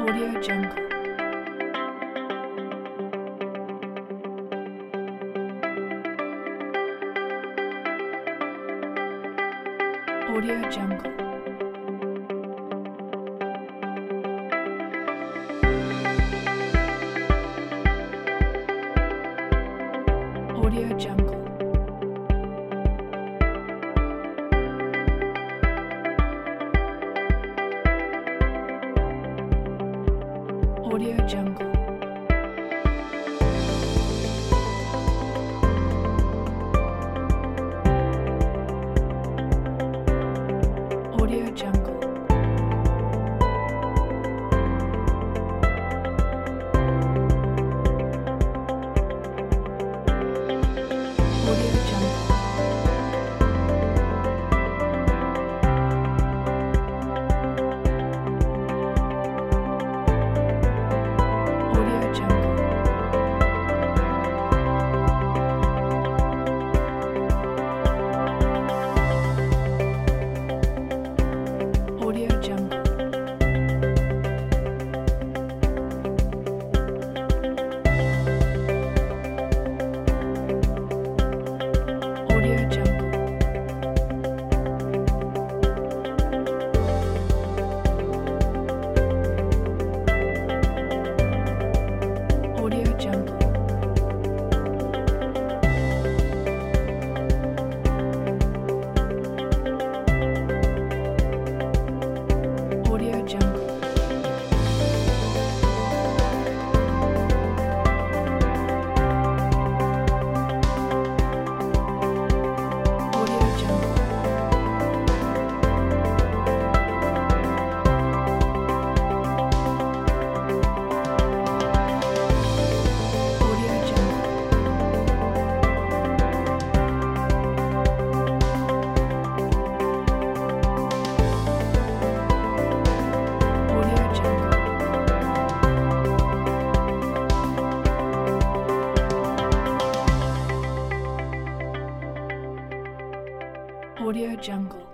Audio Jungle. Audio Jungle. Audio Jungle. Audio Jungle. Audio Jungle. Audio Jungle. Audio Jungle. Audio Jungle. Audio Jungle. Audio Jungle. Audio Jungle. Audio Jungle. Audio Jungle. Audio Jungle. Audio Jungle.